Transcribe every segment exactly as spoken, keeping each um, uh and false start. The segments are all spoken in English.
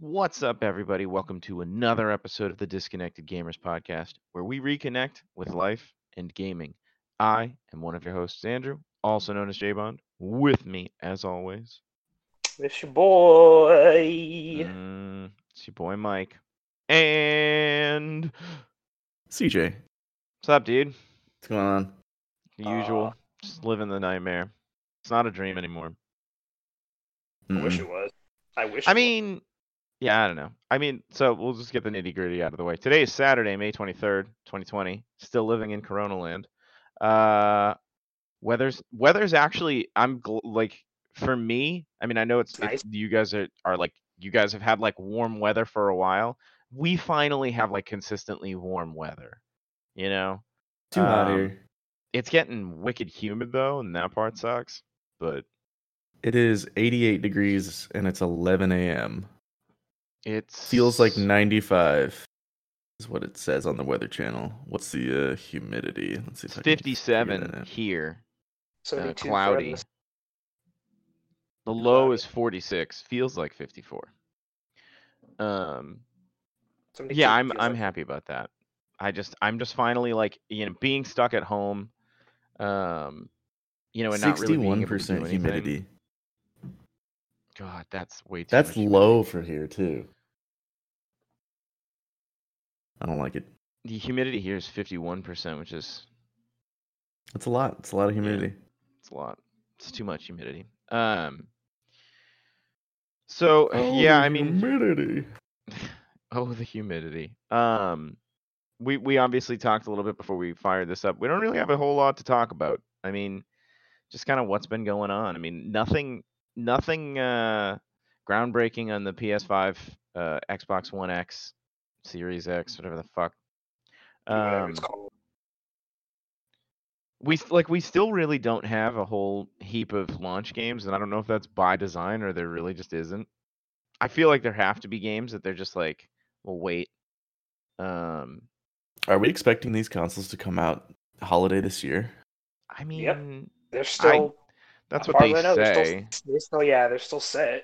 What's up, everybody? Welcome to another episode of the Disconnected Gamers Podcast, where we reconnect with life and gaming. I am one of your hosts, Andrew, also known as J-Bond. With me, as always, It's your boy. mm, it's your boy Mike. And C J, what's up, dude? what's going on? The usual, Uh, just living the nightmare. It's not a dream anymore. I wish Mm-mm. it was. I wish. I it was. mean, yeah, I don't know. I mean, so we'll just get the nitty gritty out of the way. Today is Saturday, May twenty-third, twenty twenty. Still living in Corona land. Uh, weather's weather's actually I'm gl- like for me. I mean, I know it's, Nice. it's you guys are are like you guys have had like warm weather for a while. We finally have like consistently warm weather. You know, Too hot Um, here. it's getting wicked humid though, and that part sucks. But It is eighty-eight degrees and it's eleven a.m. it's Feels like ninety-five is what it says on the Weather Channel. What's the uh, humidity? Let's see if I can figure fifty-seven that out. here. Uh, seventy-two cloudy. friends. The low Cloudy. is forty-six. Feels like fifty-four. Um, seventy-two yeah, I'm feels I'm like- happy about that. I just I'm just finally like you know being stuck at home, um, you know, and not really being able to do sixty-one percent anything. humidity. God, that's way too. That's much humidity. low for here too. I don't like it. The humidity here is fifty-one percent, which is It's a lot. It's a lot of humidity. it's a lot. It's too much humidity. Um. So Oh, yeah, the I mean, humidity. oh, the humidity. Um, we we obviously talked a little bit before we fired this up. We don't really have a whole lot to talk about. I mean, just kind of what's been going on. I mean, nothing nothing uh groundbreaking on the P S five, uh Xbox One X, Series X, whatever the fuck. whatever Um it's called. we s- like we still really don't have a whole heap of launch games, and I don't know if that's by design or there really just isn't. I feel like there have to be games that they're just like, well, wait. Um, Are we expecting these consoles to come out holiday this year? I mean, Yep. They're still. that's as what far they as I know, they're say. Still, they're still, yeah, they're still set.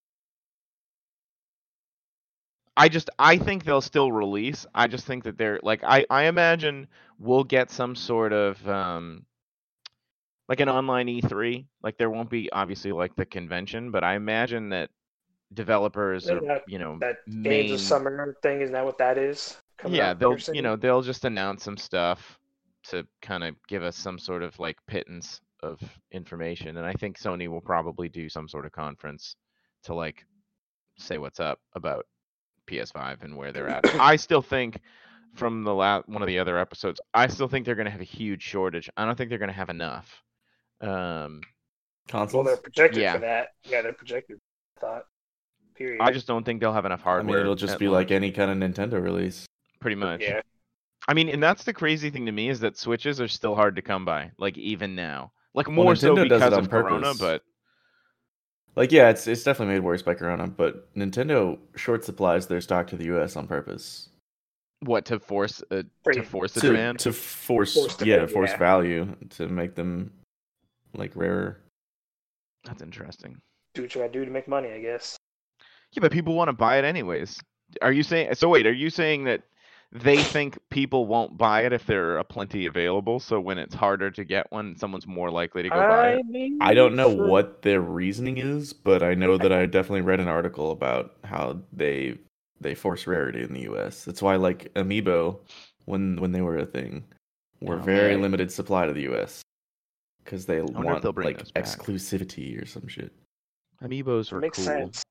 I just I think they'll still release. I just think that they're like I I imagine we'll get some sort of um like an online E three. Like there won't be obviously like the convention, but I imagine that developers Isn't are, that- you know, That main Games of Summer thing, isn't that what that is? Coming yeah, up they'll here you soon? know, they'll just announce some stuff to kind of give us some sort of like pittance of information, and I think Sony will probably do some sort of conference to like say what's up about P S five and where they're at. I still think from the last one of the other episodes, I still think they're going to have a huge shortage. I don't think they're going to have enough. Um, Consoles? Well, they're projected Yeah. for that. Yeah, they're projected. I thought. Period. I just don't think they'll have enough I hardware. mean, it'll just at be launch, like any kind of Nintendo release. pretty much. Yeah. I mean, and that's the crazy thing to me is that Switches are still hard to come by, like even now. Like Well, more so Nintendo does it because on of Corona, purpose. but Like, yeah, it's it's definitely made worse by Corona, but Nintendo short supplies their stock to the U S on purpose what to force uh, to Pretty- force the to demand? to force, Force yeah, demand, force yeah. value to make them like rarer. That's interesting. Do what you gotta do to make money, I guess. Yeah, but people want to buy it anyways. Are you saying so? Wait, are you saying that they think people won't buy it if there are plenty available? So when it's harder to get one, someone's more likely to go buy I it. mean, I don't know for- what their reasoning is, but I know that I definitely read an article about how they they force rarity in the U S. That's why like Amiibo, when when they were a thing, were Oh, very man. limited supply to the U S because they wonder if want they'll bring like those back. exclusivity or some shit. Amiibos were Makes cool. sense.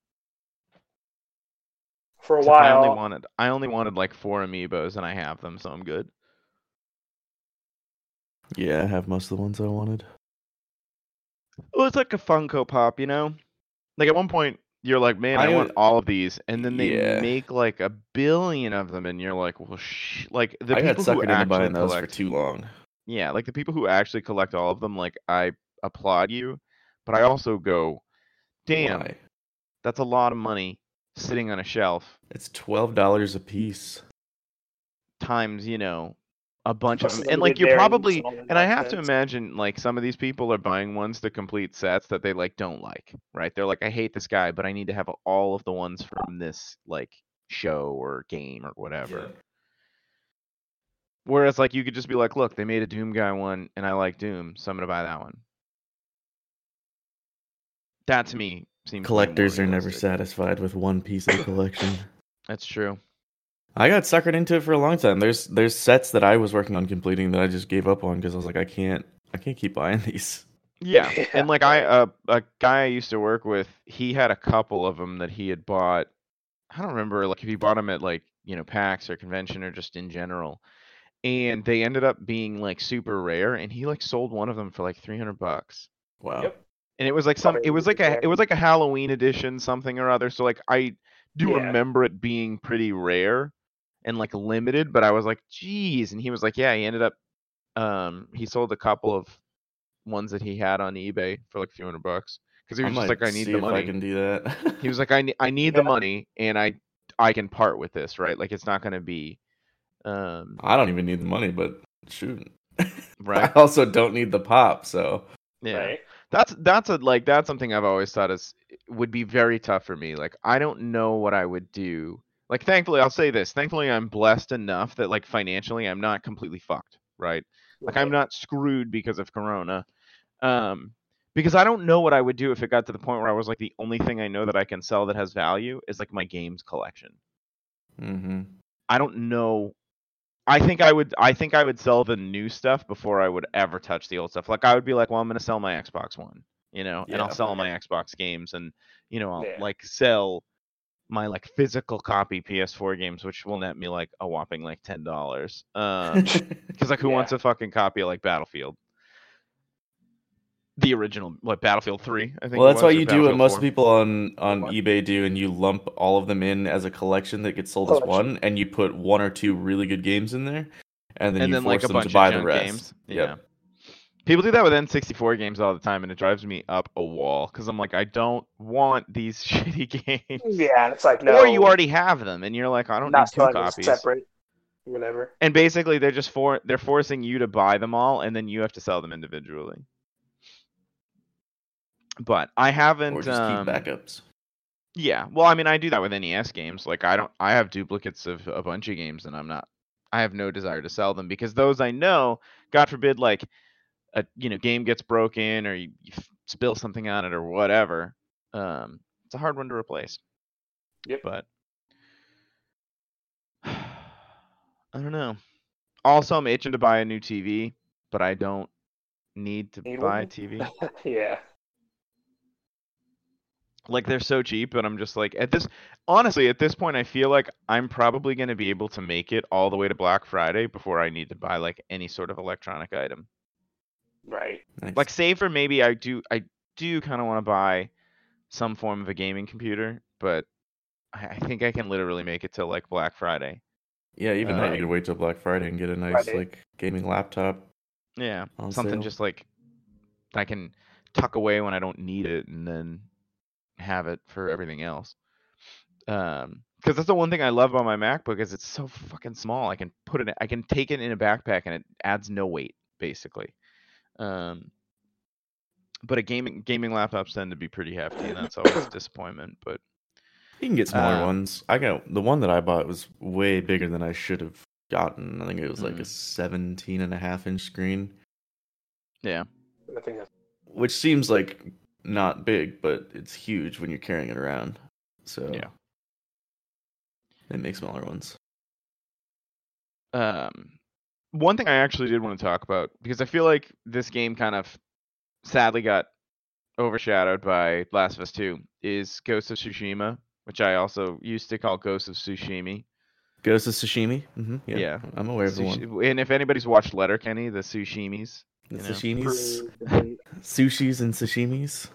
For a Except I only while, wanted I only wanted like four Amiibos, and I have them, so I'm good. Yeah, I have most of the ones I wanted. Well, it's like a Funko Pop, you know. Like at one point, you're like, man, I, I- want all of these, and then they Yeah. make like a billion of them, and you're like, well, sh-. like the I got people who suckered into actually buying those collect. for too long. Yeah, like the people who actually collect all of them, like I applaud you, but I also go, damn, Why? that's a lot of money sitting on a shelf It's twelve dollars a piece. times, you know, a bunch of Plus them, and like limited you're variants probably, and all that and I have to nonsense. imagine like some of these people are buying ones to complete sets that they like don't like, right? They're like, I hate this guy, but I need to have all of the ones from this like show or game or whatever. Whereas like you could just be like, look, they made a Doom guy one, and I like Doom, so I'm gonna buy that one. That to me seems way more Collectors are never realistic. satisfied with one piece of the collection. That's true. I got suckered into it for a long time. There's there's sets that I was working on completing that I just gave up on because I was like, I can't I can't keep buying these. Yeah, Yeah, and like I, right. uh, a guy I used to work with, he had a couple of them that he had bought. I don't remember like if he bought them at like you know PAX or convention or just in general, and they ended up being like super rare, and he like sold one of them for like three hundred bucks. Wow. Yep. And it was like some, Probably it was like a, rare. it was like a Halloween edition, something or other. So like I do Yeah. remember it being pretty rare and like limited, but I was like, geez. And he was like, yeah, he ended up, um, he sold a couple of ones that he had on eBay for like a few hundred bucks because he I was just might like, I need see the if I money. can do that. He was like, I, ne- I need Yeah. the money, and I, I can part with this, right? Like it's not going to be, um, I don't even need the money, but shoot. right. I also don't need the pop, so Yeah. Right. That's that's a like that's something I've always thought is would be very tough for me. Like I don't know what I would do. Like thankfully, I'll say this. Thankfully, I'm blessed enough that like financially, I'm not completely fucked, right? Like I'm Right. not screwed because of Corona. Um, because I don't know what I would do if it got to the point where I was like the only thing I know that I can sell that has value is like my games collection. mm-hmm. I don't know. I think I would I think I would sell the new stuff before I would ever touch the old stuff. Like I would be like, well, I'm going to sell my Xbox One, you know, and I'll Yeah. sell my Xbox games, and you know, I'll Yeah. like sell my like physical copy P S four games, which will net me like a whopping like ten dollars. Um, because like who Yeah. wants a fucking copy of like Battlefield, the original, like Battlefield three? I think. Well, it that's was, why or you do what Battlefield most four. people on on What? eBay do, and you lump all of them in as a collection that gets sold as Collection. one, and you put one or two really good games in there, and then and you then force like a them bunch to buy of the junk rest. games. Yep. Yeah. People do that with N sixty-four games all the time, and it drives me up a wall because I'm like, I don't want these shitty games. Yeah. It's like no. Or you already have them, and you're like, I don't not need two selling them copies. separate. Whatever. And basically, they're just for they're forcing you to buy them all, and then you have to sell them individually. But I haven't. Or just keep um, backups. Yeah, well, I mean, I do that with N E S games. Like, I don't. I have duplicates of a bunch of games, and I'm not. I have no desire to sell them because those I know, God forbid, like a you know game gets broken or you, you spill something on it or whatever. Um, it's a hard one to replace. Yep. But I don't know. Also, I'm itching to buy a new T V, but I don't need to Need buy one? a T V. Yeah. Like they're so cheap, but I'm just like at this. Honestly, at this point, I feel like I'm probably going to be able to make it all the way to Black Friday before I need to buy like any sort of electronic item. Right. Nice. Like, save for maybe I do. I do kind of want to buy some form of a gaming computer, but I, I think I can literally make it till like Black Friday. Yeah, even that uh, you could wait till Black Friday and get a nice Friday. like gaming laptop. Yeah, On something sale. just like I can tuck away when I don't need it, and then have it for everything else. Um, because that's the one thing I love about my MacBook is it's so fucking small. I can put it, I can take it in a backpack, and it adds no weight, basically. Um, but a gaming gaming laptops tend to be pretty hefty, and that's always a disappointment. But You can get smaller Um, ones. I got the one that I bought was way bigger than I should have gotten. I think it was like a Mhm. seventeen and a half inch screen, yeah, I think that's which seems like not big, but it's huge when you're carrying it around. So Yeah. they make smaller ones. um, one thing I actually did want to talk about because I feel like this game kind of sadly got overshadowed by Last of Us two is Ghost of Tsushima, which I also used to call Ghost of Tsushima. Ghost of Sashimi. hmm Yeah, Yeah. I'm aware of the one. Sushi- and if anybody's watched Letterkenny, the Sushimis. The you know. sashimis, true debate. sushis, and sashimis.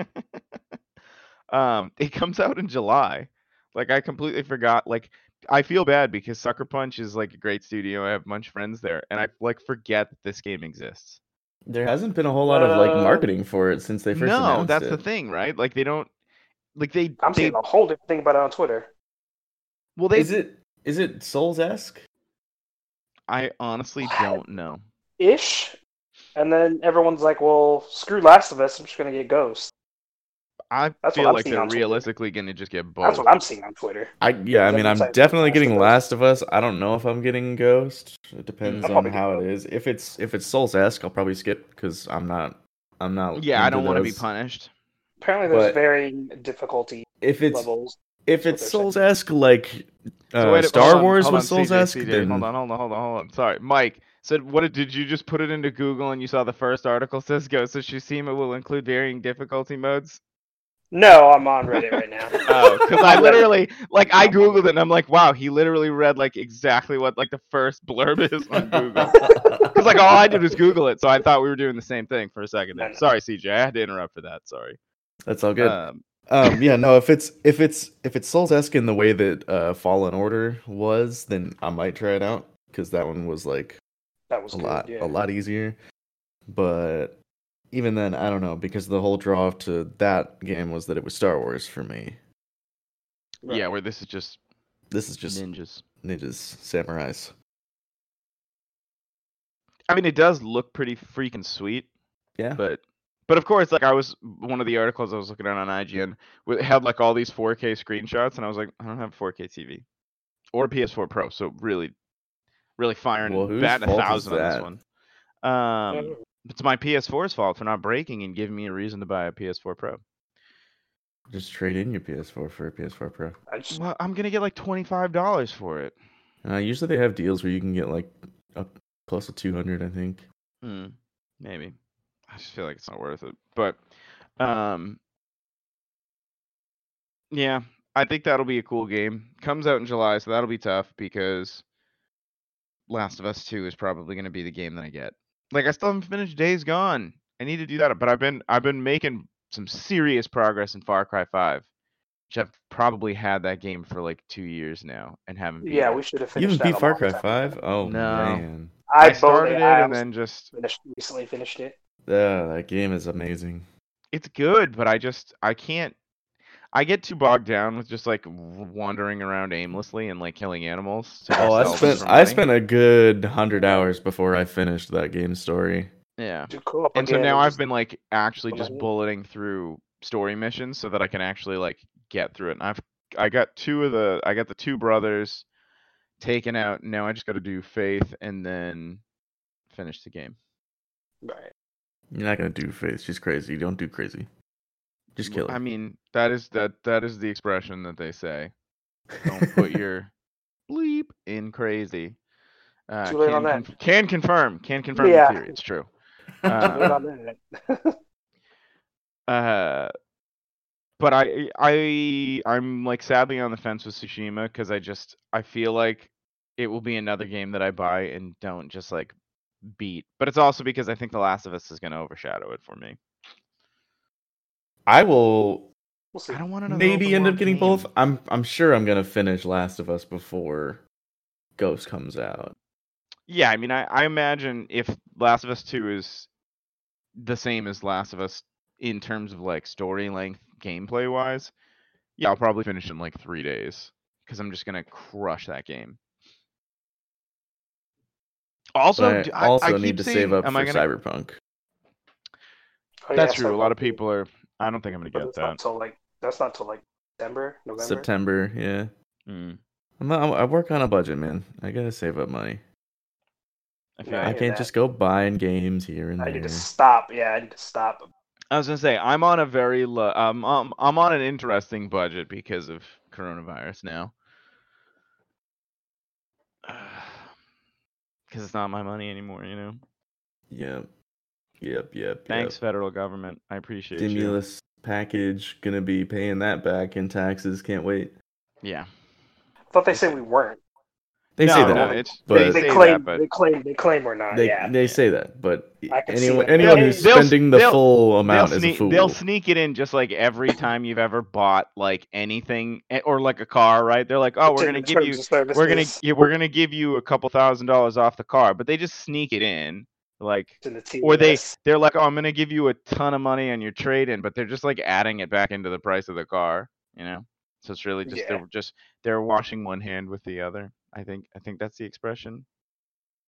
um, it comes out in July. Like I completely forgot. Like I feel bad because Sucker Punch is like a great studio. I have a bunch of friends there, and I like forget that this game exists. There hasn't been a whole lot of like Uh, marketing for it since they first No, announced that's it. the thing, right? Like they don't. Like they. I'm they seeing a whole different thing about it on Twitter. well, they. Is it is it Souls esque? I honestly don't know. ish. And then everyone's like, "Well, screw Last of Us. I'm just gonna get Ghost." I That's what feel I'm like seeing they're on Twitter. realistically going to just get That's both. what I'm seeing on Twitter. I yeah, I Them mean, I'm excited definitely for getting Last Last of Us. I don't know if I'm getting Ghost. It depends Mm. I'll on probably get how it both. is. If it's if it's Souls-esque, I'll probably skip because I'm not I'm not Yeah, I into don't want to be those. punished. Apparently, there's But varying difficulty if it's levels. if That's what it's they're saying. Souls-esque like uh, So wait, Star hold on, Wars hold on, was C J, Souls-esque, C J, then hold on, hold on, hold on, hold on. Sorry, Mike said, "What did, did you just put it into Google and you saw the first article says Ghost of Tsushima will include varying difficulty modes?" No, I'm on Reddit right now. Oh, because I'm I on Reddit. literally, like, I I'm on googled it and I'm like, wow, he literally read like exactly what like the first blurb is on Google. Because like all I did was Google it, so I thought we were doing the same thing for a second No, there. no. Sorry, C J, I had to interrupt for that. Sorry. That's all good. Um, Um, yeah, no, if it's if it's if it's Souls-esque in the way that uh, Fallen Order was, then I might try it out because that one was like That was a good. lot Yeah. a lot easier. But even then, I don't know because the whole draw to that game was that it was Star Wars for me. yeah, Right. where this is just This is just ninjas. ninjas, samurais. I mean, it does look pretty freaking sweet, Yeah, but but of course, like I was one of the articles I was looking at on I G N it had like all these four K screenshots, and I was like, I don't have a four K T V or a P S four Pro, so really, really firing well, whose batting a fault is thousand on this that? one. Um, Oh, it's my P S four's fault for not breaking and giving me a reason to buy a P S four Pro. Just trade in your P S four for a P S four Pro. I just Well, I'm gonna get like twenty-five dollars for it. Uh, usually they have deals where you can get like up close to two hundred, I think. Hmm, maybe. I just feel like it's not worth it. But, um, yeah, I think that'll be a cool game. Comes out in July, so that'll be tough because Last of Us two is probably gonna be the game that I get. Like I still haven't finished Days Gone. I need to do that, but I've been I've been making some serious progress in Far Cry five, which I've probably had that game for like two years now and haven't beat yeah, it. we should have You finished haven't beat that a Far long Cry time five? ago. Oh No. man. I, I started both, it I and then almost just finished recently finished it. Yeah, that game is amazing. it's good, but I just I can't I get too bogged down with just like w- wandering around aimlessly and like killing animals to Oh, I just sell them spent for I money. spent a good hundred hours before I finished that game story. Yeah. Do co-op And so again now and I've just been like actually just money. bulleting through story missions so that I can actually like get through it. And I've I got two of the I got the two brothers taken out. Now I just got to do Faith and then finish the game. Right. You're not gonna do Faith. She's crazy. Don't do crazy. Just kill her. I mean, that is that that is the expression that they say. Don't put your bleep in crazy. Uh, Too late can on that. conf- can confirm can confirm Yeah. the theory. It's true. Too late on Um, that. uh, but I I I'm like sadly on the fence with Tsushima because I just I feel like it will be another game that I buy and don't just like beat. But it's also because I think The Last of Us is going to overshadow it for me. I will We'll see. I don't want another maybe open end up world getting game. both. I'm I'm sure I'm gonna finish Last of Us before Ghost comes out. Yeah, I mean, I, I imagine if Last of Us two is the same as Last of Us in terms of like story length, gameplay wise, yeah, I'll probably finish in like three days because I'm just gonna crush that game. Also, But d- I I, I also keep need to seeing, save up am for I gonna? Cyberpunk. Oh, That's yeah, true. A lot of Cyberpunk, people are. I don't think I'm gonna but get it's not that. till like that's not till like December, November. September, yeah. Mm, I'm not, I work on a budget, man. I gotta save up money. I feel No, I like hear can't that. just go buying games here and I need to there. stop. Yeah, I need to stop. I was gonna say I'm on a very low. Um, um, I'm on an interesting budget because of coronavirus now. Because it's not my money anymore, you know. Yep, yep, yep, Thanks, yep. federal government. I appreciate you. Stimulus package, gonna be paying that back in taxes. Can't wait. Yeah. I thought they We'll said see. we weren't. They No, say no, that, it's but they They say claim. that, but They claim. They claim we're not. they yeah. they Yeah. say that. But I can see anyone that. anyone They'll- who's they'll- spending the they'll- full they'll amount is a sneak fool. they'll sneak it in just like every time you've ever bought like anything eh, or like a car, right? They're like, oh, we're gonna in give terms you of services. we're gonna yeah, we're gonna give you a couple thousand dollars off the car, but they just sneak it in, like, in the T or they V S. they're like, oh, I'm gonna give you a ton of money on your trade in, but they're just like adding it back into the price of the car, you know? So it's really just Yeah. they're just they're washing one hand with the other. I think I think that's the expression.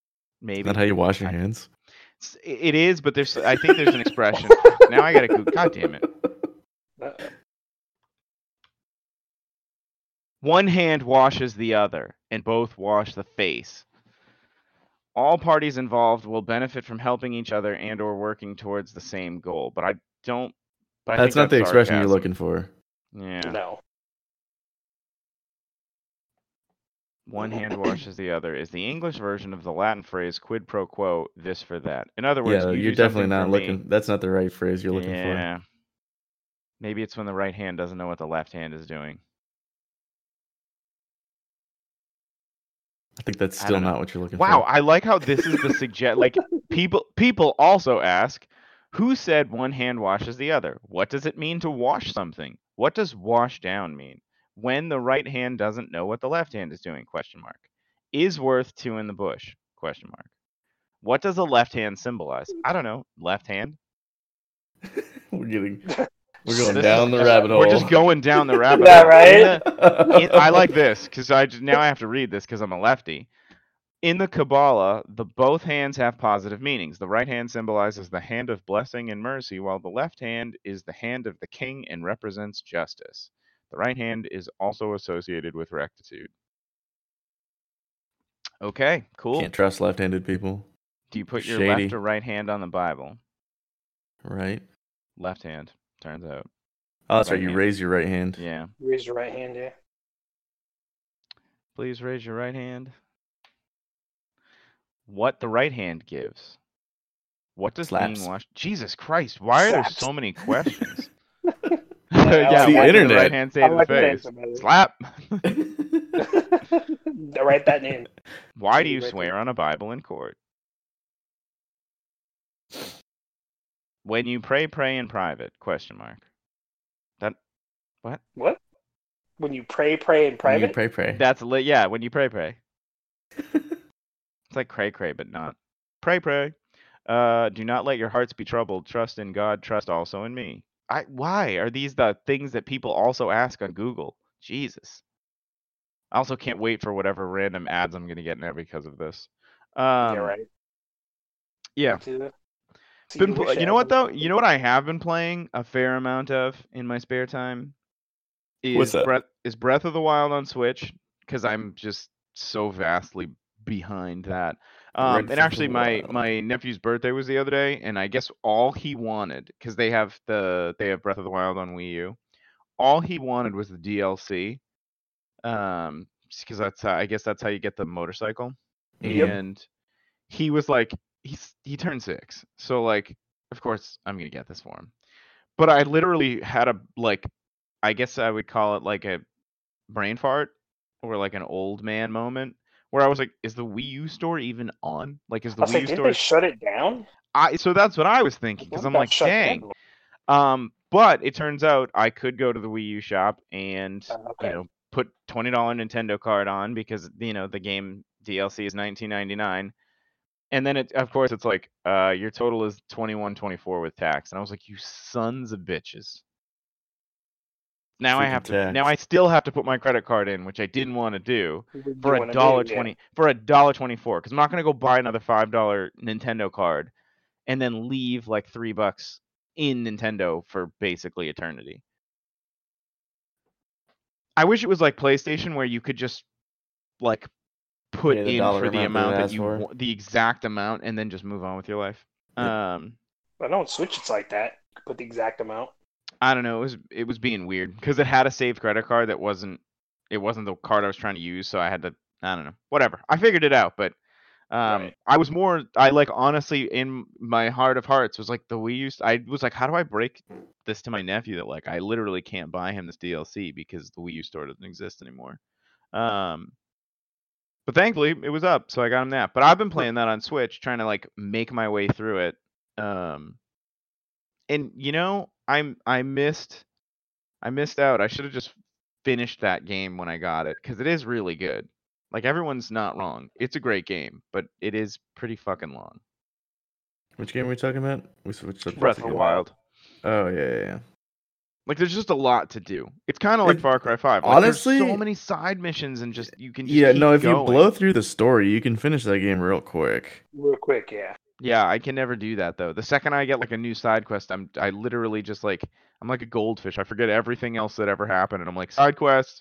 Maybe. Is that how you wash your I- hands? It's- It is, but there's. I think there's an expression. Now I gotta go. God damn it. Uh, One hand washes the other, and both wash the face. All parties involved will benefit from helping each other and or working towards the same goal. But I don't. But I That's think not the that's expression you're sarcasm. looking for. Yeah. No. One hand washes the other is the English version of the Latin phrase quid pro quo, this for that. In other words, Yeah, you you're do definitely something not for looking. me. That's not the right phrase you're looking for. Yeah. Maybe it's when the right hand doesn't know what the left hand is doing. I think that's I still don't know. not what you're looking Wow, for. I like how this is the suggest. Like people, people also ask, who said one hand washes the other? What does it mean to wash something? What does wash down mean? When the right hand doesn't know what the left hand is doing? Question mark. Is worth two in the bush? Question mark. What does a left hand symbolize? I don't know. Left hand. We're getting, we're going This down is- the rabbit hole. We're just going down the rabbit Yeah, hole. right? In the- in- I like this because I just now I have to read this because I'm a lefty. In the Kabbalah, the both hands have positive meanings. The right hand symbolizes the hand of blessing and mercy, while the left hand is the hand of the king and represents justice. The right hand is also associated with rectitude. Okay, cool. Can't trust left-handed people, Do you put your Shady. left or right hand on the Bible? right? Left hand, turns out. Oh, that's Right right. You hand. raise your right hand. Yeah. Raise your right hand, yeah. Please raise your right hand. What the right hand gives. What does Slaps. being washed? Jesus Christ! Why are there Slaps. so many questions? I yeah, like what the did the internet. right hand say I to the like that face? answer better. Slap. Write that name. Why do you Right swear there. on a Bible in court? When you pray, pray in private? Question mark. That what? What? When you pray, pray in You private? pray, pray. That's li- yeah. When you pray, pray. It's like cray cray, but not pray pray. Uh, do not let your hearts be troubled. Trust in God. Trust also in me. I why are these the things that people also ask on Google? Jesus. I also can't wait for whatever random ads I'm gonna get now because of this. Um, yeah, right. yeah. To, to Been your pl- wish you know what ad. though? You know what I have been playing a fair amount of in my spare time is What's that? Breath is Breath of the Wild on Switch because I'm just so vastly behind that. Um, Breath and of the actually, my Wild. my nephew's birthday was the other day, and I guess all he wanted because they have the they have Breath of the Wild on Wii U. All he wanted was the D L C. Um, because that's how, I guess that's how you get the motorcycle. Yep. And he was like, he's he turned six, so like, of course I'm gonna get this for him. But I literally had a like, I guess I would call it like a brain fart or like an old man moment where I was like, is the Wii U store even on? Like, is the I was Wii like, U did store? they shut it down? I so that's what I was thinking because When I'm got like, shut dang. down? Um, but it turns out I could go to the Wii U shop and Oh, okay. you know put twenty dollar Nintendo card on because you know the game D L C is nineteen ninety-nine, and then it of course it's like uh your total is twenty-one twenty-four with tax, and I was like, you sons of bitches. Now I Freaking have to. tax. Now I still have to put my credit card in, which I didn't want to do What you for a wanna dollar do, yeah. twenty for a dollar twenty four because I'm not gonna go buy another five dollar Nintendo card and then leave like three bucks in Nintendo for basically eternity. I wish it was like PlayStation where you could just like put Pay the in dollar for the amount they amount that asked you for. wa- the exact amount and then just move on with your life. Yep. Um, I know on Switch it's like that. You put the exact amount. I don't know. It was it was being weird because it had a saved credit card that wasn't it wasn't the card I was trying to use, so I had to I don't know. Whatever. I figured it out, but um, Right. I was more I like honestly in my heart of hearts was like the Wii U. I was like, how do I break this to my nephew that like I literally can't buy him this D L C because the Wii U store doesn't exist anymore. Um, but thankfully it was up, so I got him that. But I've been playing that on Switch, trying to like make my way through it. Um, and you know, I'm I missed I missed out. I should have just finished that game when I got it because it is really good. Like everyone's not wrong. It's a great game, but it is pretty fucking long. Which game are we talking about? We switched up. Breath of the Wild. Oh yeah, yeah, yeah. Like there's just a lot to do. It's kind of like It- Far Cry five. Like, honestly- there's so many side missions and just you can just Yeah, keep no, if going. you blow through the story, you can finish that game real quick. Real quick, yeah. Yeah, I can never do that though. The second I get like a new side quest, I'm I literally just like I'm like a goldfish. I forget everything else that ever happened, and I'm like side quest.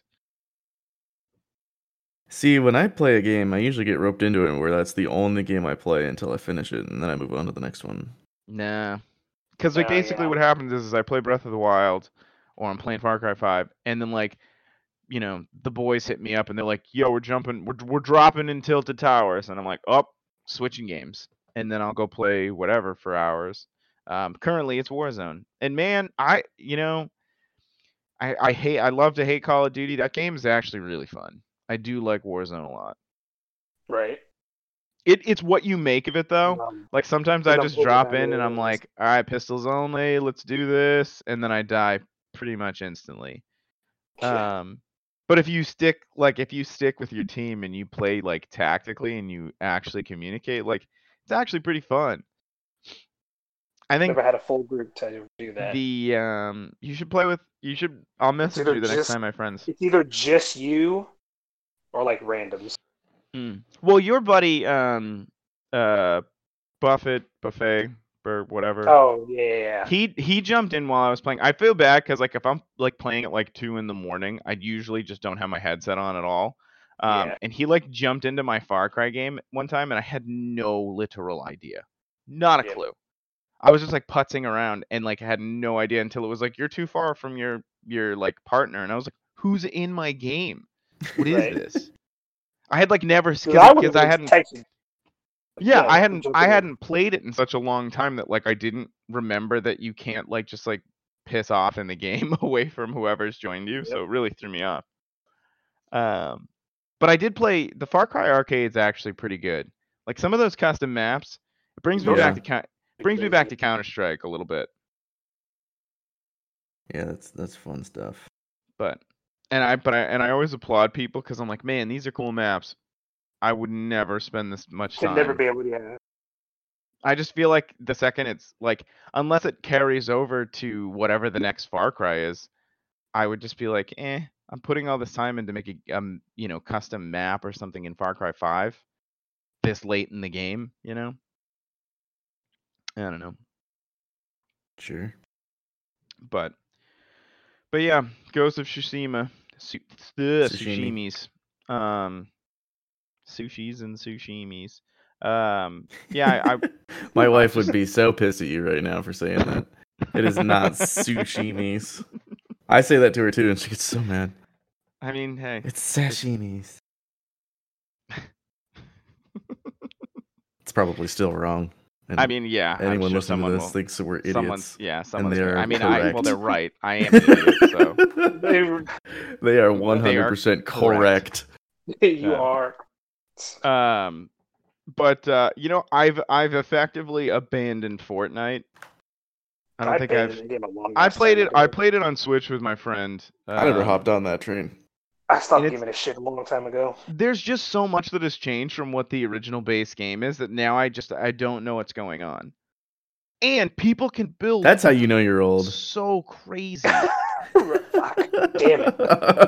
See, when I play a game, I usually get roped into it where that's the only game I play until I finish it, and then I move on to the next one. Nah, because like Oh, basically yeah. what happens is, is I play Breath of the Wild, or I'm playing Far Cry five, and then like, you know, the boys hit me up and they're like, "Yo, we're jumping, we're we're dropping in Tilted Towers," and I'm like, "Oh, switching games," and then I'll go play whatever for hours. Um, currently it's Warzone, and man, I you know, I I hate I love to hate Call of Duty. That game is actually really fun. I do like Warzone a lot. Right. It it's what you make of it though. Um, Like sometimes and I the just drop in overtime and I'm is- like, all right, pistols only, let's do this, and then I die pretty much instantly. yeah. Um, but if you stick like if you stick with your team and you play like tactically and you actually communicate, like it's actually pretty fun. I think Never had a full group to do that. the um you should play with you should I'll message either you the next just- time, my friends. It's either just you or like randoms. Mm. Well, your buddy um uh Buffett Buffet or whatever. Oh yeah. He he jumped in while I was playing. I feel bad because like if I'm like playing at like two in the morning, I usually just don't have my headset on at all. Um, Yeah. and he like jumped into my Far Cry game one time, and I had no literal idea, not a Yeah. clue. I was just like putzing around and like had no idea until it was like you're too far from your your like partner, and I was like, who's in my game? What is Right. this? I had like never Because because I I, would I hadn't texted. yeah, Yeah, I hadn't jump I in. hadn't played it in such a long time that like I didn't remember that you can't like just like piss off in the game away from whoever's joined you, so it really threw me off. Um, but I did play the Far Cry Arcade's actually pretty good. Like some of those custom maps, it brings me Oh, back yeah. to Coun- brings me back to Counter Strike a little bit. Yeah, that's that's fun stuff. But and I but I and I always applaud people because I'm like, man, these are cool maps. I would never spend this much Can time. never be able to. Yeah. I just feel like the second it's like, unless it carries over to whatever the next Far Cry is, I would just be like, eh, I'm putting all this time in to make a um, you know, custom map or something in Far Cry five this late in the game, you know? I don't know. Sure. But but yeah, Ghost of Tsushima, su- ugh, Sashimi. sushimis. Um sushis and sushimis. Um yeah, I, I My wife would be so pissed at you right now for saying that. It is not sushimis. I say that to her too, and she gets so mad. I mean, hey. It's sashimis. It's probably still wrong. And I mean, yeah. I'm anyone sure listening someone to this will, thinks that we're someone's idiots. yeah, someone's they gonna- are I mean, I well, correct. they're right. I am an idiot, so They are one hundred percent correct. you Yeah. are. um, but uh, you know, I've I've effectively abandoned Fortnite. I don't think abandoned I've. the game a long I ass played time it. I ago. played it on Switch with my friend. I never Um, hopped on that train. I stopped and it's- giving a shit a long time ago. There's just so much that has changed from what the original base game is that now I just I don't know what's going on. And people can build That's how you know you're old. so crazy. Fuck. Damn it.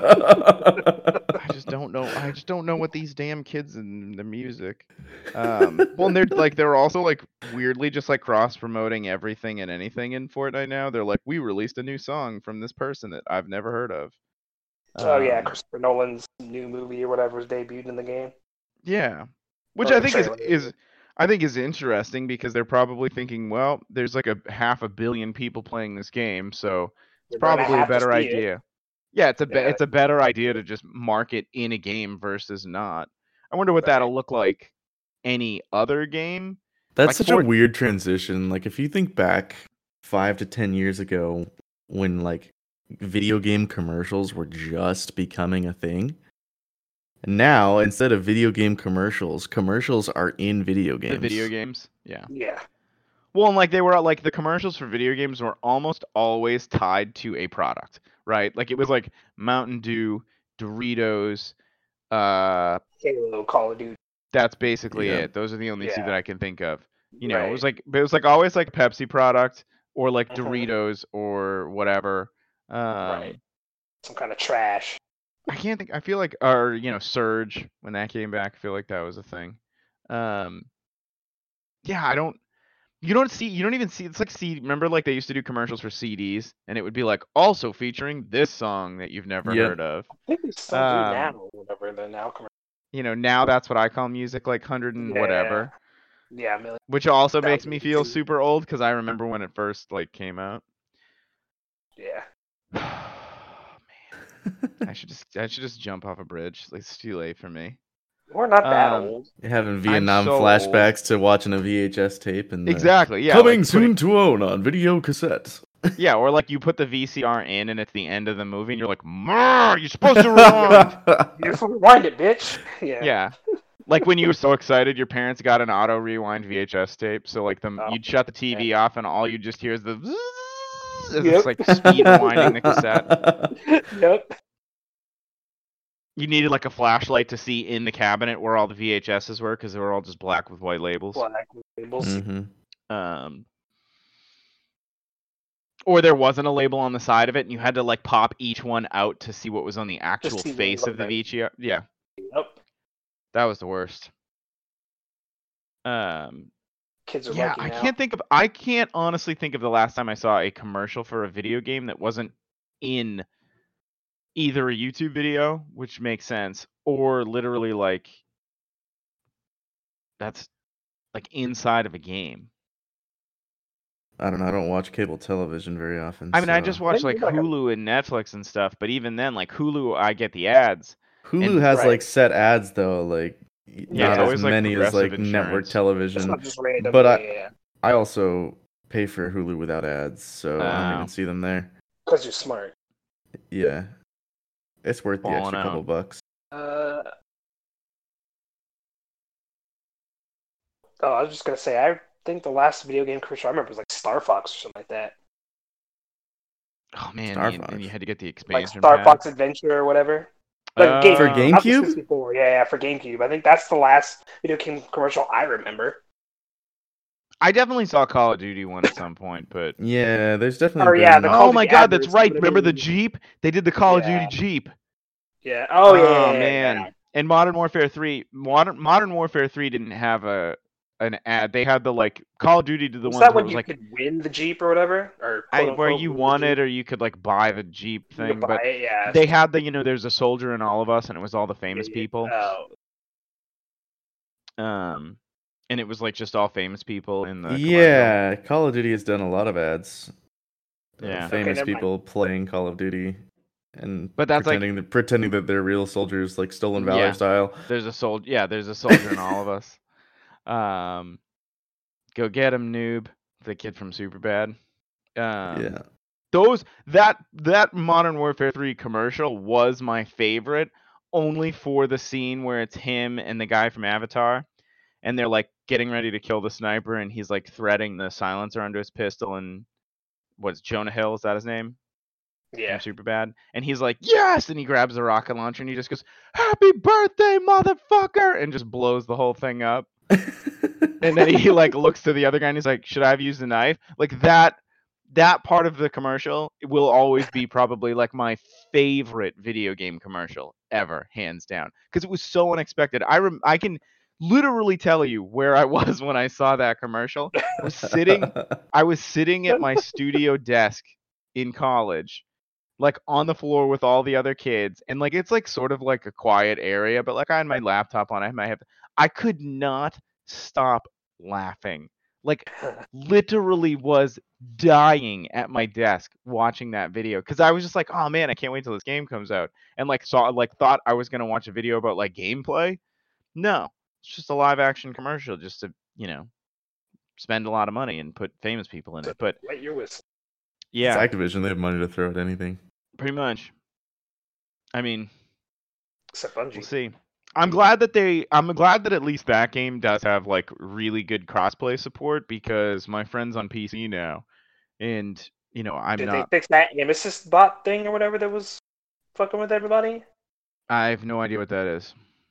I just don't know. I just don't know what these damn kids and the music. Um, well, and they're like they're also like weirdly just like cross promoting everything and anything in Fortnite now. They're like, we released a new song from this person that I've never heard of. Oh yeah, Um, Christopher Nolan's new movie or whatever was debuted in the game. yeah. Which Or I the think is trailer. is I think is interesting because they're probably thinking, well, there's like a half a billion people playing this game, so it's You're gonna probably a have to better see it. idea. Yeah, it's a be- Yeah. it's a better idea to just market in a game versus not. I wonder what Right. that'll look like any other game. That's Like such Fort- a weird transition. Like if you think back five to ten years ago, when like video game commercials were just becoming a thing, now instead of video game commercials, commercials are in video games. The video games. Yeah. Yeah. Well, and like they were like the commercials for video games were almost always tied to a product, right? Like it was like Mountain Dew, Doritos, uh Halo, Call of Duty. that's basically Yeah. it. Those are the only two Yeah. that I can think of. You know, it Right. was like but it was like always like a Pepsi product or like Mhm. Doritos or whatever. Um, Right. Some kind of trash. I can't think. I feel like, or you know, Surge when that came back. I feel like that was a thing. Um, yeah, I don't. You don't see. You don't even see. It's like see. Remember, like they used to do commercials for C Ds, and it would be like also featuring this song that you've never Yep. heard of. I think they still Um, do now, or whatever. The now commercial. You know, now that's what I call music, like hundred and Yeah. whatever. Yeah, million. Which also That makes would me be feel too- super old because I remember when it first like came out. Yeah. I should just I should just jump off a bridge. It's too late for me. We're not that Um, old. Having Vietnam so flashbacks to watching a V H S tape and the- Exactly. Yeah. coming like soon putting- to own on video cassettes. Yeah, or like you put the V C R in and it's the end of the movie and you're like, "Mrr, you're supposed to rewind." You just rewind it, bitch. Yeah. Yeah. Like when you were so excited, your parents got an auto rewind V H S tape, so like the Oh, you'd shut the T V yeah. off and all you just hear is the as Yep. it's like speed rewinding the cassette. Yep. You needed like a flashlight to see in the cabinet where all the V H Ses were because they were all just black with white labels. Black labels. hmm Um, or there wasn't a label on the side of it, and you had to like pop each one out to see what was on the actual see what face was of the on V C R. Yeah, Yep. that was the worst. Um, Kids are yeah, lucky I now. can't think of. I can't honestly think of the last time I saw a commercial for a video game that wasn't in either a YouTube video, which makes sense, or literally like that's like inside of a game. I don't know. I don't watch cable television very often. I mean, I so- just watch Maybe like like a- Hulu and Netflix and stuff, but even then, like Hulu, I get the ads. Hulu and- has Right. like set ads though, like Yeah, it's not always, as like, many as like Progressive network Insurance. It's television. not just random. But yeah, I- yeah, yeah. I also pay for Hulu without ads, so I don't Oh. even see them there. Because you're smart. Yeah, it's worth the Falling extra out. couple bucks. Uh, oh, I was just gonna say, I think the last video game commercial I remember was like Star Fox or something like that, Oh man, Star you, and Fox. you had to get the like expansion Star pack. Fox Adventure or whatever. Like Uh, game, For not the GameCube? sixty-four. Yeah, yeah, for GameCube. I think that's the last video game commercial I remember. I definitely saw Call of Duty one at some point, but Yeah, there's definitely. Or, yeah, been- the Call oh of my Duty god, that's adverts, right. but I Remember the mean- Jeep? They did the Call of Yeah. Duty Jeep. Yeah. Oh yeah. yeah, yeah, man. yeah. And Modern Warfare three, Modern Modern Warfare three didn't have a an ad. They had the like Call of Duty did the Was ones that where when it was you like could win the Jeep or whatever, or I, quote, where unquote, you win the won Jeep? it or you could like buy the Jeep You thing, could buy but it, yeah. they had the you know there's a soldier in all of us and it was all the famous Yeah, people. Oh, Um and it was like just all famous people in the commercial. Yeah, Call of Duty has done a lot of ads. of Yeah. Okay, famous never mind. people playing Call of Duty and But that's like- pretending that pretending that they're real soldiers, like Stolen Valor Yeah. style. There's a soldier. Yeah, there's a soldier in all of us. Um, go get him, noob. The kid from Superbad. Um, yeah, Those that that Modern Warfare three commercial was my favorite, only for the scene where it's him and the guy from Avatar, and they're like getting ready to kill the sniper, and he's like threading the silencer under his pistol, and what's Jonah Hill? Is that his name? yeah. From Superbad, and he's like, yes, and he grabs a rocket launcher and he just goes, happy birthday, motherfucker, and just blows the whole thing up. And then he like looks to the other guy and he's like, should I have used the knife? Like that that part of the commercial will always be probably like my favorite video game commercial ever, hands down, because it was so unexpected. I rem- I can literally tell you where I was when I saw that commercial. I was sitting I was sitting at my studio desk in college, like on the floor with all the other kids, and like it's like sort of like a quiet area, but like I had my laptop on, I had my head. I could not stop laughing. Like literally was dying at my desk watching that video because I was just like, oh man, I can't wait till this game comes out. And like saw like thought I was gonna watch a video about like gameplay. No, it's just a live action commercial just to, you know, spend a lot of money and put famous people in it. But Wet your whistle. yeah, It's Activision. They have money to throw at anything. pretty much. I mean, Except Bungie. we'll see. I'm glad that they. I'm glad that at least that game does have like really good crossplay support because my friend's on P C now, and you know I'm Did not. they fix that Nemesis bot thing or whatever that was fucking with everybody? I have no idea what that is.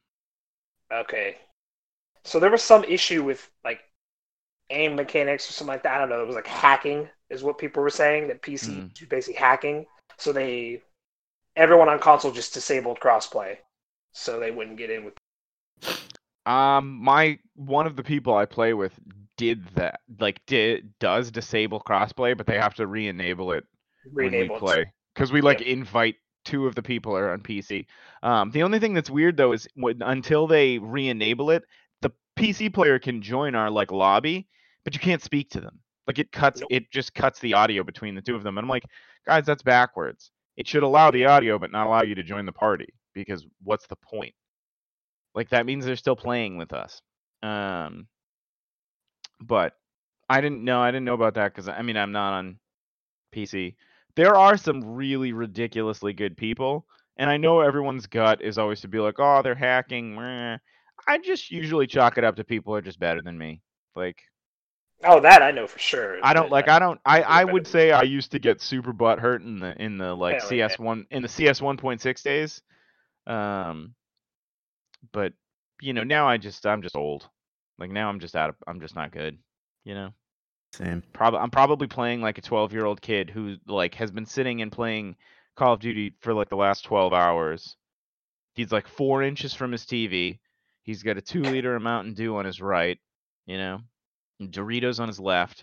Okay. So there was some issue with like aim mechanics or something like that. I don't know. It was like hacking is what people were saying, that P C Mm. was basically hacking. So they everyone on console just disabled crossplay, so they wouldn't get in with. Um, my one of the people I play with did that, like did does disable crossplay, but they have to re-enable it when we Re-enabled. play because we like Yep. invite two of the people are on P C. Um, the only thing that's weird though is when, until they re-enable it, the P C player can join our like lobby, but you can't speak to them. Like it cuts, Nope. it just cuts the audio between the two of them, and I'm like, guys, that's backwards. It should allow the audio, but not allow you to join the party because what's the point? Like that means they're still playing with us. Um, but I didn't know. I didn't know about that because I mean I'm not on P C. There are some really ridiculously good people, and I know everyone's gut is always to be like, "Oh, they're hacking." Meh. I just usually chalk it up to people who are just better than me. Like Oh, that I know for sure. I don't that like. I don't. I they're I better would than say I used to get super butt hurt in the in the like Hell yeah. C S one in the C S one point six days. Um, but you know now I just I'm just old. Like now I'm just out of. I'm just not good. You know. Same. Probably I'm probably playing like a twelve year old kid who like has been sitting and playing Call of Duty for like the last twelve hours. He's like four inches from his T V. He's got a two liter of Mountain Dew on his right, you know, and Doritos on his left.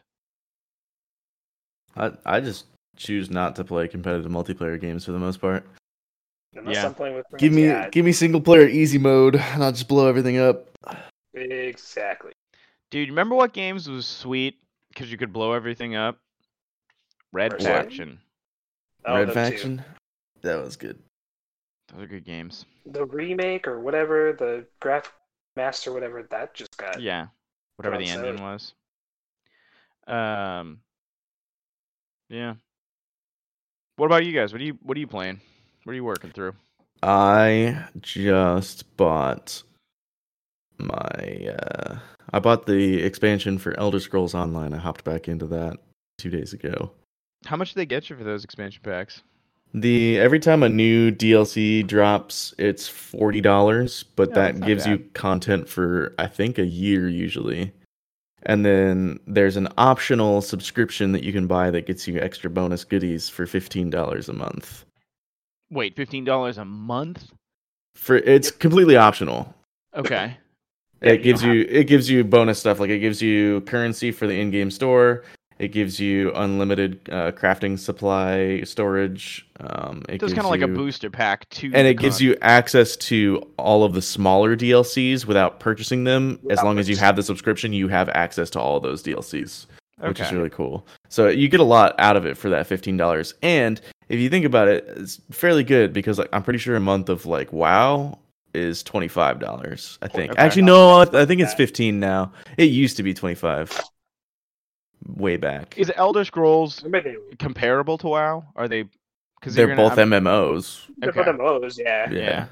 I I just choose not to play competitive multiplayer games for the most part. Unless Yeah. I'm playing with friends. Give me yeah, give me single player easy mode, and I'll just blow everything up. exactly. Dude, remember what games was sweet because you could blow everything up? Red Mercenary? Faction. Oh, Red those Faction, that was good. Those are good games. two. The remake or whatever, the graphic master, whatever, that just got. Yeah. Whatever on the sale. engine was. Um. Yeah. What about you guys? What are you What are you playing? What are you working through? I just bought my uh I bought the expansion for Elder Scrolls Online. I hopped back into that two days ago. How much do they get you for those expansion packs? The every time a new D L C drops, it's forty dollars, but Yeah, that that's not gives you bad. content for I think a year usually. And then there's an optional subscription that you can buy that gets you extra bonus goodies for fifteen dollars a month. Wait, fifteen dollars a month? For it's completely optional. Okay. Yeah, It you gives don't have- you it gives you bonus stuff, like it gives you currency for the in-game store. It gives you unlimited uh, crafting supply storage. Um, it So it's gives kind of like a you- booster pack to and the it gives con- you access to all of the smaller D L Cs without purchasing them. As Without long as you purchasing. have the subscription, you have access to all of those D L Cs, which is Okay. really cool. So you get a lot out of it for that fifteen dollars. And if you think about it, it's fairly good because like I'm pretty sure a month of like WoW is twenty-five dollars, I think. Okay. Actually, no, I I think it's fifteen now. It used to be twenty-five way back. Is Elder Scrolls Maybe comparable to WoW? Are they? Because They're both M M Os. they're Okay. both M M Os, yeah. Yeah. Yeah.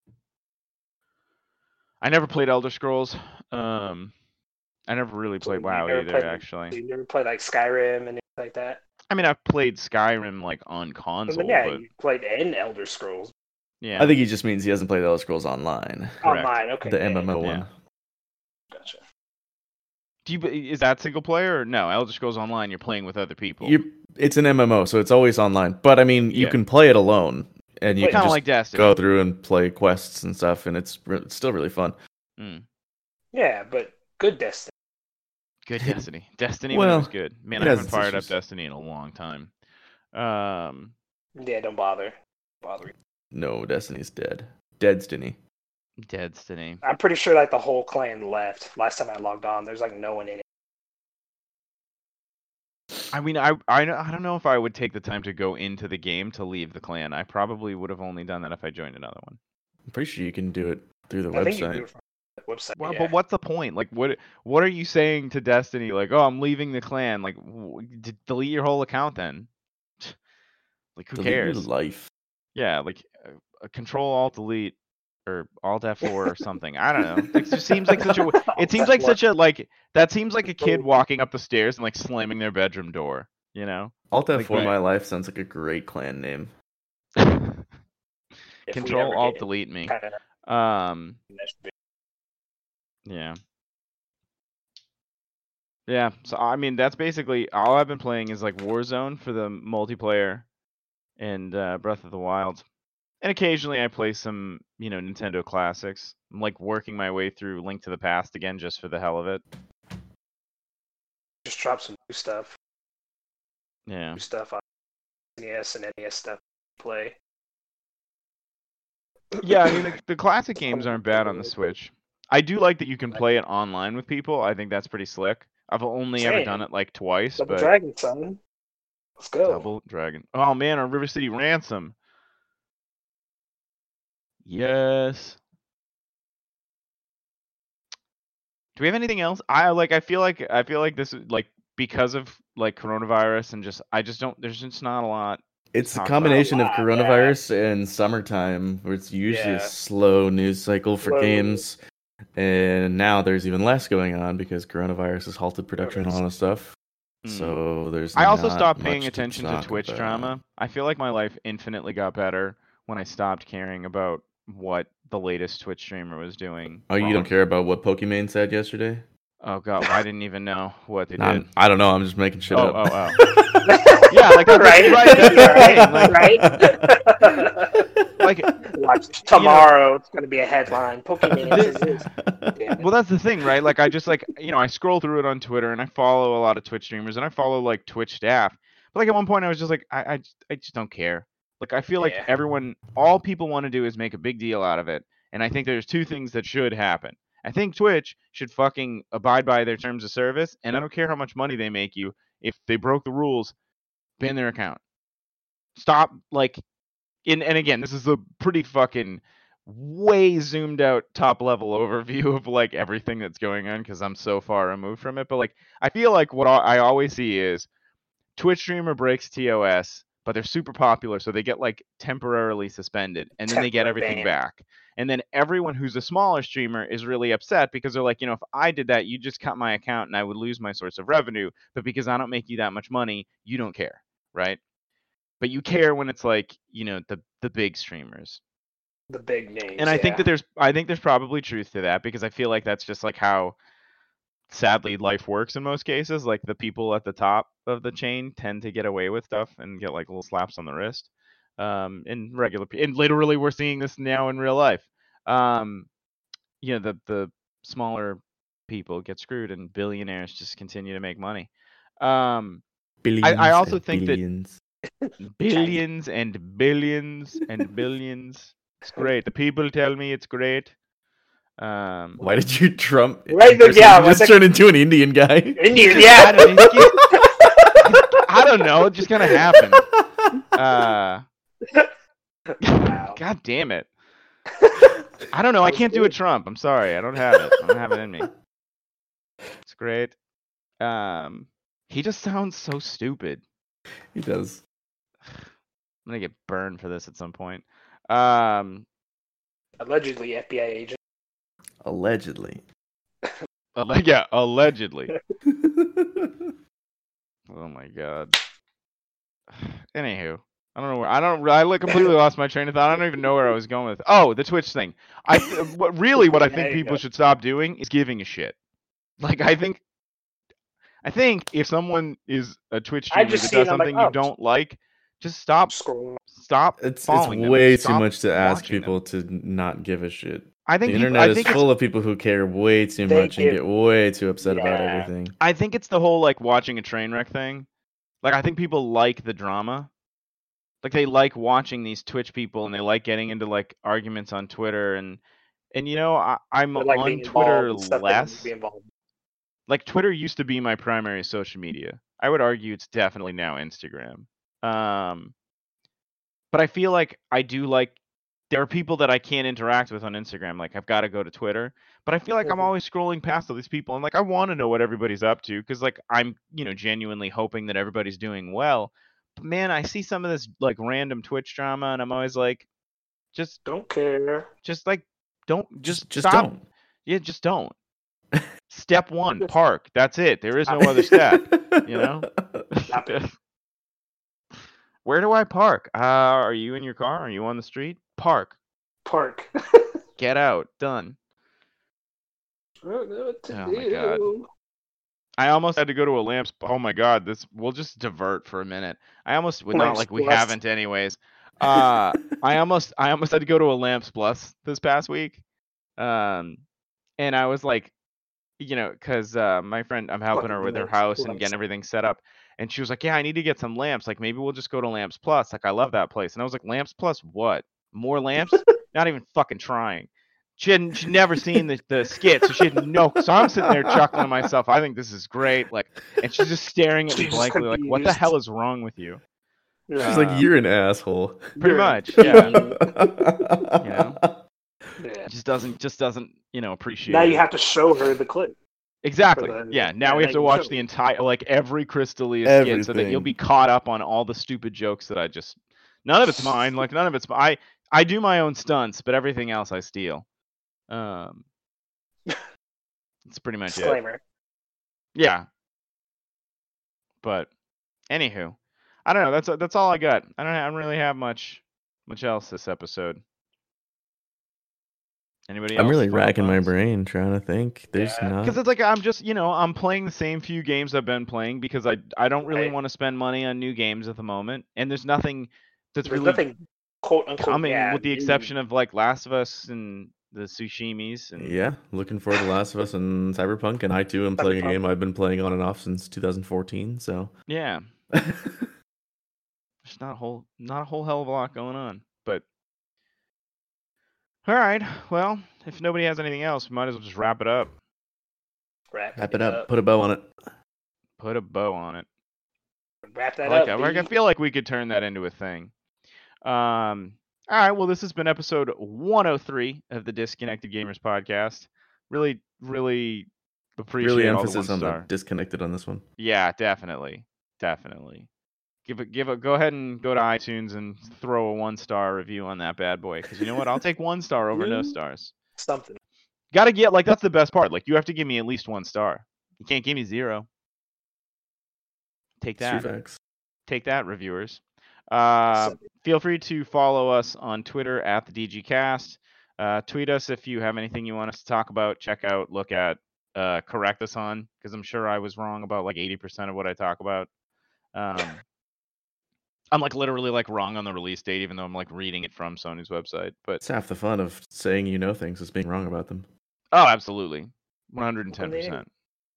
I never played Elder Scrolls. Um, I never really So played you WoW never either. played- Actually, You never played like Skyrim and anything like that. I mean, I've played Skyrim like on I console, mean, yeah, but you played in Elder Scrolls yeah. I think he just means he hasn't played Elder Scrolls Online, Correct. online. Okay, the yeah, M M O Yeah. one. Gotcha. Do you? Is that single player or no? Elder Scrolls Online, you're playing with other people. You, it's an M M O, so it's always online. But I mean, you Yeah. can play it alone, and you Wait, can Kind of just like Destiny. go through and play quests and stuff, and it's, re- it's still really fun. Mm. Yeah, but good Destiny. Good Destiny. Destiny when it was Well, good. Man, it I has haven't its fired up issues. Destiny in a long time. Um, Yeah, don't bother. Bother. No, Destiny's dead. Deadstiny. Destiny. I'm pretty sure like the whole clan left. Last time I logged on, there's like no one in it. I mean, I, I I don't know if I would take the time to go into the game to leave the clan. I probably would have only done that if I joined another one. I'm pretty sure you can do it through the I think you can do website. it from the website. Well, yeah. but what's the point? Like, what what are you saying to Destiny? Like, oh, I'm leaving the clan. Like, w- d- delete your whole account then. Like, who Delete your cares? life. Yeah, like uh, Control Alt Delete or Alt F four or something. I don't know. It just seems like such a. It seems like such a like that seems like a kid walking up the stairs and like slamming their bedroom door. You know. Alt F Like, four right. My Life sounds like a great clan name. If we Control ever Alt get Delete me. kinda- Um. Yeah. Yeah. So I mean, that's basically all I've been playing is like Warzone for the multiplayer, and uh, Breath of the Wild. And occasionally I play some, you know, Nintendo classics. I'm like working my way through Link to the Past again just for the hell of it. Just drop some new stuff. Yeah. New stuff on N E S and N E S stuff to play. Yeah, I mean, the, the classic games aren't bad on the Switch. I do like that you can play it online with people. I think that's pretty slick. I've only ever Same. done it like twice, Double but Dragon, son. Let's go. Double Dragon. Oh man, on River City Ransom. Yes. Do we have anything else? I like. I feel like. I feel like this is like because of like coronavirus and just. I just don't. There's just not a lot. It's a Talk combination of about- coronavirus and summertime, where it's usually Yeah. a slow news cycle for Slow. games. And now there's even less going on because coronavirus has halted production and all this stuff. Mm. So there's. I also not stopped much paying to attention to talk Twitch about. drama. I feel like my life infinitely got better when I stopped caring about what the latest Twitch streamer was doing. Oh, you wrong. don't care about what Pokimane said yesterday? Oh god, I didn't even know what they Nah, did. I don't know. I'm just making shit Oh, up. oh, oh. Yeah, like that's right, right. That's the thing, right. Like, Watch tomorrow. It's going to be a headline. Pokemon is this. Damn it. well, that's the thing, right? Like, I just like you know, I scroll through it on Twitter, and I follow a lot of Twitch streamers, and I follow like Twitch staff. But like at one point, I was just like, I, I, just, I just don't care. Like, I feel like Yeah. everyone, all people want to do is make a big deal out of it, and I think there's two things that should happen. I think Twitch should fucking abide by their terms of service, and I don't care how much money they make you. If they broke the rules, ban their account. Stop, like, in, and again, this is a pretty fucking way zoomed out top level overview of like everything that's going on because I'm so far removed from it. But like, I feel like what I always see is Twitch streamer breaks T O S, but they're super popular, so they get like temporarily suspended, and then they get Temporary everything ban. back. And then everyone who's a smaller streamer is really upset because they're like, you know, if I did that, you just cut my account and I would lose my source of revenue. But because I don't make you that much money, you don't care, right? But you care when it's like, you know, the the big streamers. The big names. And I think yeah. that there's I think there's probably truth to that because I feel like that's just like how sadly life works in most cases. Like the people at the top of the chain tend to get away with stuff and get like little slaps on the wrist. Um, in regular pe- and literally we're seeing this now in real life. Um, you know, the the smaller people get screwed and billionaires just continue to make money. Um, Billions I also and think that- billions. billions and billions and billions. It's great. The people tell me it's great. Um, Why did you Trump? Right, but impersonate- yeah, you what's just that- turned into an Indian guy. Indian, I yeah. don't, I don't know. It just kind of happened. Uh, Wow. God damn it. I don't know. I can't do a Trump. I'm sorry. I don't have it. I don't have it in me. It's great. Um, he just sounds so stupid. He does. I'm gonna get burned for this at some point. Um, Allegedly F B I agent. Allegedly. alle- yeah, allegedly. Oh my god. Anywho, I don't know where I don't. I like completely lost my train of thought. I don't even know where I was going with. Oh, the Twitch thing. I what really what I There think you people go. should stop doing is giving a shit. Like I think, I think if someone is a Twitch I streamer just that see it, does I'm like, something you oh. don't like, just stop. Scroll. Stop. It's it's following them. way too Stop much to ask watching them. people to not give a shit. I The think people, internet I is think it's full of people who care way too They much and give- get way too upset about Yeah. everything. I think it's the whole like watching a train wreck thing. Like I think people like the drama. Like they like watching these Twitch people and they like getting into like arguments on Twitter and and you know I, I'm They like on being Twitter involved in stuff they don't need less. to be involved in. Like Twitter used to be my primary social media. I would argue it's definitely now Instagram. Um, but I feel like I do like there are people that I can't interact with on Instagram. Like I've got to go to Twitter, but I feel like I'm Mhm. always scrolling past all these people and like I want to know what everybody's up to because like I'm you know genuinely hoping that everybody's doing well. But man, I see some of this like random Twitch drama and I'm always like, just Don't care. just like don't just Just just stop. don't. Yeah, just don't. Step one, Just- park. That's it. There is no other step. You know? Stop it. Where do I park? Uh, are you in your car? Are you on the street? Park. Park. Get out. Done. I don't know what to Oh my do. God. I almost had to go to a Lamps. Oh my god, this we'll just divert for a minute. I almost well, not Lamps like we Plus. haven't anyways. Uh, I almost I almost had to go to a Lamps Plus this past week. Um, and I was like, you know, because uh, my friend, I'm helping Fucking her with her Lamps house and Plus. getting everything set up. And she was like, yeah, I need to get some lamps. Like, maybe we'll just go to Lamps Plus. Like, I love that place. And I was like, Lamps Plus what? More lamps? Not even fucking trying. She hadn't, she'd never seen the, the skit, so she had no. So I'm sitting there chuckling to myself. I think this is great. Like, and she's just staring at me She's blankly, like, what the confused. hell is wrong with you? She's Yeah. like, Um, you're an asshole. Pretty You're- much, yeah. you know? Yeah. Just doesn't, just doesn't, you know, appreciate. Now it. you have to show her the clip. Exactly. for the- Yeah. Now yeah, we have now to you watch show the me. entire, like every Crystalia skit, so that you'll Everything. be caught up on all the stupid jokes that I just. None of it's mine. Like none of it's. I I do my own stunts, but everything else I steal. Um. That's pretty much it. Disclaimer. Yeah. But, anywho, I don't know. That's that's all I got. I don't. I don't really have much much else this episode. Anybody else? I'm really Final racking my thoughts? brain trying to think. There's Yeah. not. Because it's like I'm just, you know, I'm playing the same few games I've been playing because I I don't really Right. want to spend money on new games at the moment, and there's nothing that's There's really nothing quote unquote coming, yeah, with the new. exception of like Last of Us and the Sushimis and Yeah, looking forward to Last of Us and Cyberpunk, and I too am playing a Cyberpunk. game I've been playing on and off since two thousand fourteen. So yeah, there's not a whole not a whole hell of a lot going on, but all right. Well, if nobody has anything else, we might as well just wrap it up. Wrap, wrap it up, put a bow on it. Put a bow on it. Wrap that I like up. that. Like, I B. feel like we could turn that into a thing. Um. All right. Well, this has been episode one oh three of the Disconnected Gamers podcast. Really, really appreciate Really all the emphasis one on the star. disconnected on this one. Yeah, definitely, definitely. Give it, give it. Go ahead and go to iTunes and throw a one star review on that bad boy. Because you know what? I'll take one star over no You- stars. Something. Got to get like that's the best part. Like you have to give me at least one star. You can't give me zero. Take It's true that. facts. Take that, reviewers. Uh, Something. feel free to follow us on Twitter at the DGCast. Uh, tweet us if you have anything you want us to talk about, check out, look at, uh, correct us on, because I'm sure I was wrong about like eighty percent of what I talk about. Um, I'm like literally like wrong on the release date, even though I'm like reading it from Sony's website. But It's half the fun of saying you know things is being wrong about them. oh, absolutely, one hundred ten percent.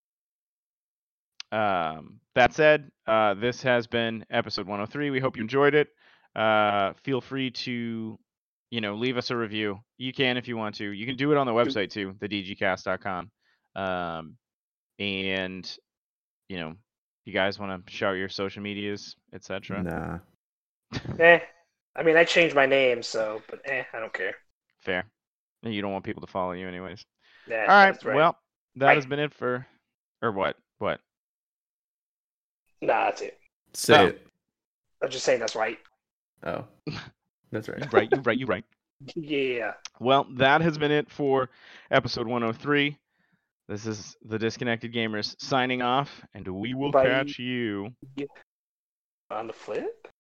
Um, that said, uh, this has been episode one oh three. We hope you enjoyed it. Uh, feel free to, you know, leave us a review. You can if you want to. You can do it on the website too, the d g cast dot com. Um, and, you know, you guys want to shout your social medias, et cetera. Nah. Eh. I mean, I changed my name, so, but eh, I don't care. Fair. You don't want people to follow you anyways. Yeah, All right. that's right. Well, that Right. has been it for, or what? What? Nah, that's it. Say Oh. it. I'm just saying that's right. Oh. That's You right. right. You right. You right. Yeah. Well, that has been it for episode one oh three. This is the Disconnected Gamers signing off, and we will Bye. catch you On the flip?